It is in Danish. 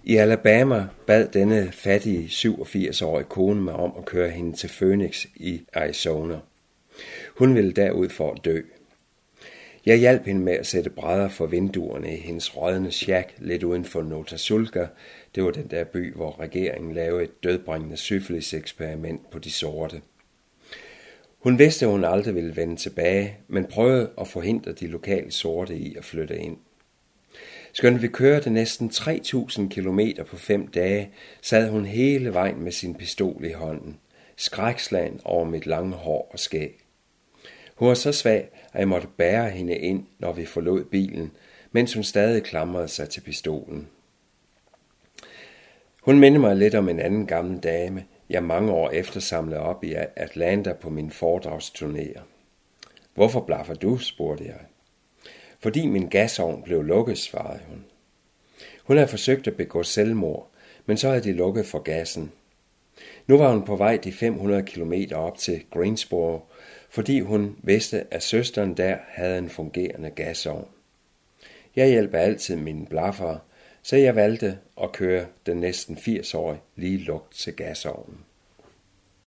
I Alabama bad denne fattige 87-årige kone mig om at køre hende til Phoenix i Arizona. Hun ville derud for at dø. Jeg hjalp hende med at sætte brædder for vinduerne i hendes rådne shack lidt uden for Notasulga. Det var den der by, hvor regeringen lavede et dødbringende syfilis-eksperiment på de sorte. Hun vidste, at hun aldrig ville vende tilbage, men prøvede at forhindre de lokale sorte i at flytte ind. Skønt vi kørte næsten 3.000 kilometer på 5 dage, sad hun hele vejen med sin pistol i hånden, skrækslagen over mit lange hår og skæg. Hun var så svag, at jeg måtte bære hende ind, når vi forlod bilen, mens hun stadig klamrede sig til pistolen. Hun mindede mig lidt om en anden gammel dame, jeg mange år efter samlede op i Atlanta på min foredragsturnéer. Hvorfor blaffer du, spurgte jeg. Fordi min gasovn blev lukket, svarede hun. Hun havde forsøgt at begå selvmord, men så havde de lukket for gassen. Nu var hun på vej de 500 kilometer op til Greensboro, fordi hun vidste, at søsteren der havde en fungerende gasovn. Jeg hjælper altid mine blaffere, så jeg valgte at køre den næsten 80-årige lige lugt til gasovnen.